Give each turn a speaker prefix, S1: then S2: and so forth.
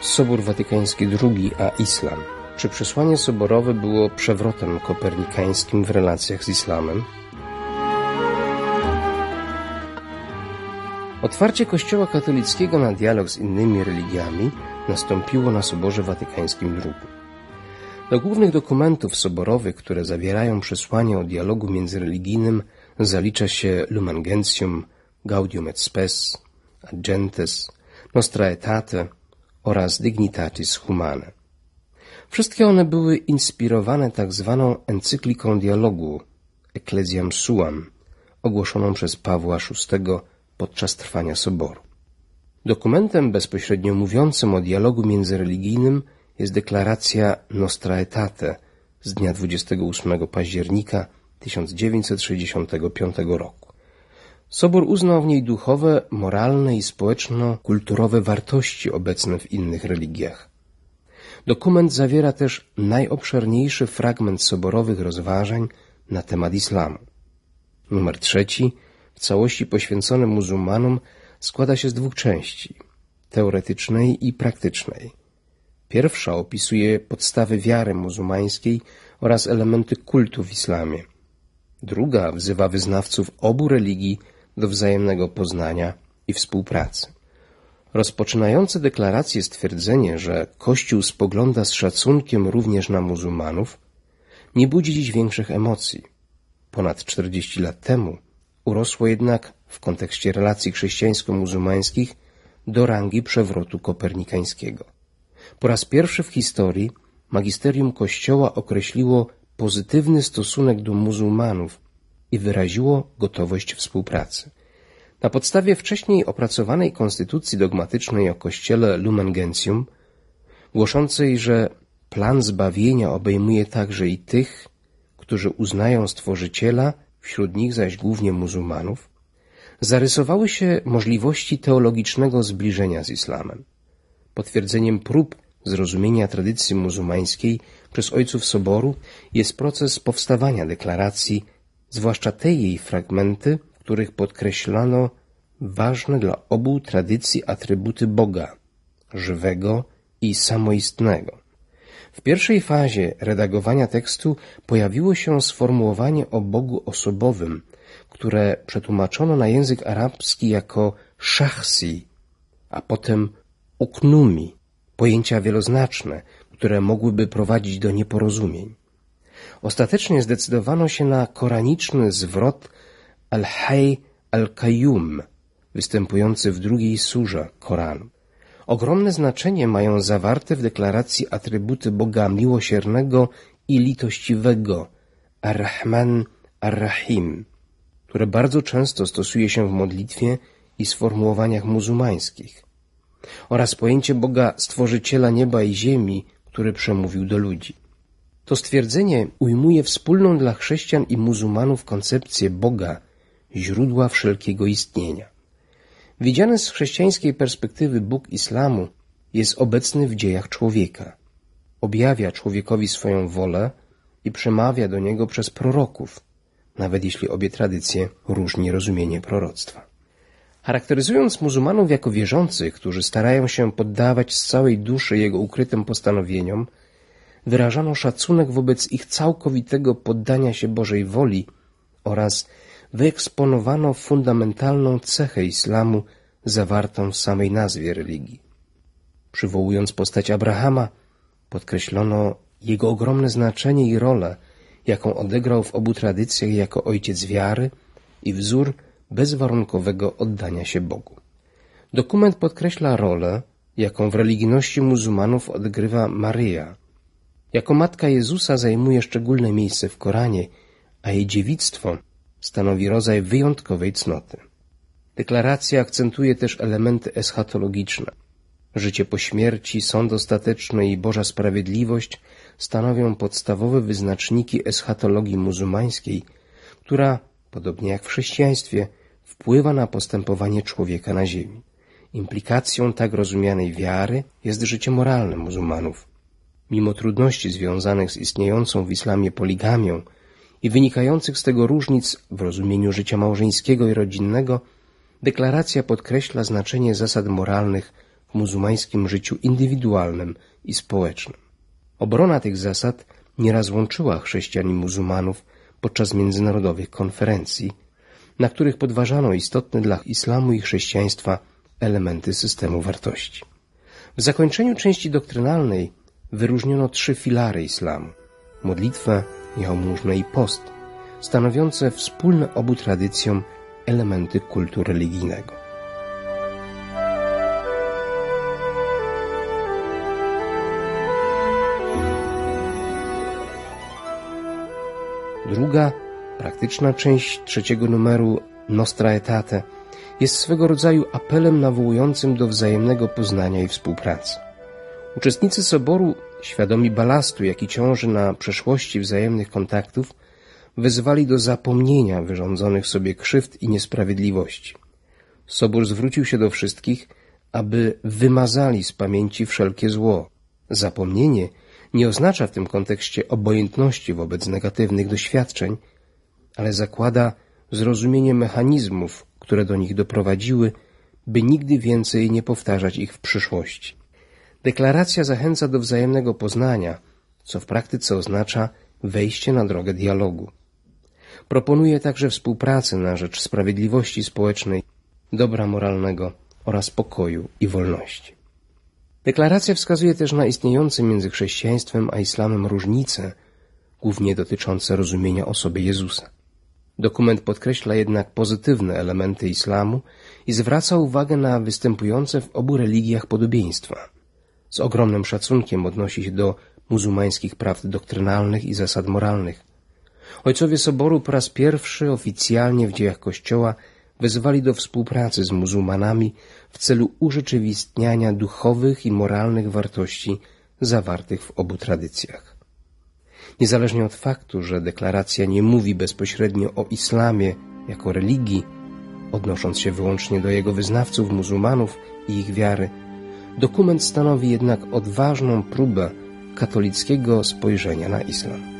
S1: Sobór Watykański II a islam. Czy przesłanie soborowe było przewrotem kopernikańskim w relacjach z islamem? Otwarcie Kościoła katolickiego na dialog z innymi religiami nastąpiło na Soborze Watykańskim II. Do głównych dokumentów soborowych, które zawierają przesłanie o dialogu międzyreligijnym, zalicza się Lumen Gentium, Gaudium et Spes, Ad Gentes, Nostra Aetate oraz Dignitatis Humanae. Wszystkie one były inspirowane tak zwaną encykliką dialogu Ecclesiam Suam, ogłoszoną przez Pawła VI podczas trwania Soboru. Dokumentem bezpośrednio mówiącym o dialogu międzyreligijnym jest deklaracja Nostra Aetate z dnia 28 października 1965 roku. Sobór uznał w niej duchowe, moralne i społeczno-kulturowe wartości obecne w innych religiach. Dokument zawiera też najobszerniejszy fragment soborowych rozważań na temat islamu. Numer 3, w całości poświęcony muzułmanom, składa się z dwóch części – teoretycznej i praktycznej. Pierwsza opisuje podstawy wiary muzułmańskiej oraz elementy kultu w islamie. Druga wzywa wyznawców obu religii do wzajemnego poznania i współpracy. Rozpoczynające deklarację stwierdzenie, że Kościół spogląda z szacunkiem również na muzułmanów, nie budzi dziś większych emocji. Ponad 40 lat temu urosło jednak w kontekście relacji chrześcijańsko-muzułmańskich do rangi przewrotu kopernikańskiego. Po raz pierwszy w historii magisterium Kościoła określiło pozytywny stosunek do muzułmanów i wyraziło gotowość współpracy. Na podstawie wcześniej opracowanej konstytucji dogmatycznej o Kościele Lumen Gentium, głoszącej, że plan zbawienia obejmuje także i tych, którzy uznają Stworzyciela, wśród nich zaś głównie muzułmanów, zarysowały się możliwości teologicznego zbliżenia z islamem. Potwierdzeniem prób zrozumienia tradycji muzułmańskiej przez ojców Soboru jest proces powstawania deklaracji, zwłaszcza te jej fragmenty, w których podkreślano ważne dla obu tradycji atrybuty Boga, żywego i samoistnego. W pierwszej fazie redagowania tekstu pojawiło się sformułowanie o Bogu osobowym, które przetłumaczono na język arabski jako szachsi, a potem uknumi, pojęcia wieloznaczne, które mogłyby prowadzić do nieporozumień. Ostatecznie zdecydowano się na koraniczny zwrot al-Hayy al-Qayyum, występujący w drugiej surze Koranu. Ogromne znaczenie mają zawarte w deklaracji atrybuty Boga miłosiernego i litościwego, Ar-Rahman, Ar-Rahim, które bardzo często stosuje się w modlitwie i sformułowaniach muzułmańskich, oraz pojęcie Boga Stworzyciela nieba i ziemi, który przemówił do ludzi. To stwierdzenie ujmuje wspólną dla chrześcijan i muzułmanów koncepcję Boga, źródła wszelkiego istnienia. Widziany z chrześcijańskiej perspektywy Bóg islamu jest obecny w dziejach człowieka. Objawia człowiekowi swoją wolę i przemawia do niego przez proroków, nawet jeśli obie tradycje różni rozumienie proroctwa. Charakteryzując muzułmanów jako wierzących, którzy starają się poddawać z całej duszy jego ukrytym postanowieniom, wyrażano szacunek wobec ich całkowitego poddania się Bożej woli oraz wyeksponowano fundamentalną cechę islamu zawartą w samej nazwie religii. Przywołując postać Abrahama, podkreślono jego ogromne znaczenie i rolę, jaką odegrał w obu tradycjach jako ojciec wiary i wzór bezwarunkowego oddania się Bogu. Dokument podkreśla rolę, jaką w religijności muzułmanów odgrywa Maryja. Jako matka Jezusa zajmuje szczególne miejsce w Koranie, a jej dziewictwo stanowi rodzaj wyjątkowej cnoty. Deklaracja akcentuje też elementy eschatologiczne. Życie po śmierci, sąd ostateczny i Boża sprawiedliwość stanowią podstawowe wyznaczniki eschatologii muzułmańskiej, która, podobnie jak w chrześcijaństwie, wpływa na postępowanie człowieka na ziemi. Implikacją tak rozumianej wiary jest życie moralne muzułmanów. Mimo trudności związanych z istniejącą w islamie poligamią i wynikających z tego różnic w rozumieniu życia małżeńskiego i rodzinnego, deklaracja podkreśla znaczenie zasad moralnych w muzułmańskim życiu indywidualnym i społecznym. Obrona tych zasad nieraz łączyła chrześcijan i muzułmanów podczas międzynarodowych konferencji, na których podważano istotne dla islamu i chrześcijaństwa elementy systemu wartości. W zakończeniu części doktrynalnej wyróżniono 3 filary islamu: modlitwę, jałmużnę i post, stanowiące wspólne obu tradycjom elementy kultu religijnego. Druga, praktyczna część 3. numeru Nostra Aetate jest swego rodzaju apelem nawołującym do wzajemnego poznania i współpracy. Uczestnicy soboru, świadomi balastu, jaki ciąży na przeszłości wzajemnych kontaktów, wezwali do zapomnienia wyrządzonych sobie krzywd i niesprawiedliwości. Sobór zwrócił się do wszystkich, aby wymazali z pamięci wszelkie zło. Zapomnienie nie oznacza w tym kontekście obojętności wobec negatywnych doświadczeń, ale zakłada zrozumienie mechanizmów, które do nich doprowadziły, by nigdy więcej nie powtarzać ich w przyszłości. Deklaracja zachęca do wzajemnego poznania, co w praktyce oznacza wejście na drogę dialogu. Proponuje także współpracę na rzecz sprawiedliwości społecznej, dobra moralnego oraz pokoju i wolności. Deklaracja wskazuje też na istniejące między chrześcijaństwem a islamem różnice, głównie dotyczące rozumienia osoby Jezusa. Dokument podkreśla jednak pozytywne elementy islamu i zwraca uwagę na występujące w obu religiach podobieństwa. Z ogromnym szacunkiem odnosi się do muzułmańskich praw doktrynalnych i zasad moralnych. Ojcowie Soboru po raz pierwszy oficjalnie w dziejach Kościoła wezwali do współpracy z muzułmanami w celu urzeczywistniania duchowych i moralnych wartości zawartych w obu tradycjach. Niezależnie od faktu, że deklaracja nie mówi bezpośrednio o islamie jako religii, odnosząc się wyłącznie do jego wyznawców muzułmanów i ich wiary, dokument stanowi jednak odważną próbę katolickiego spojrzenia na islam.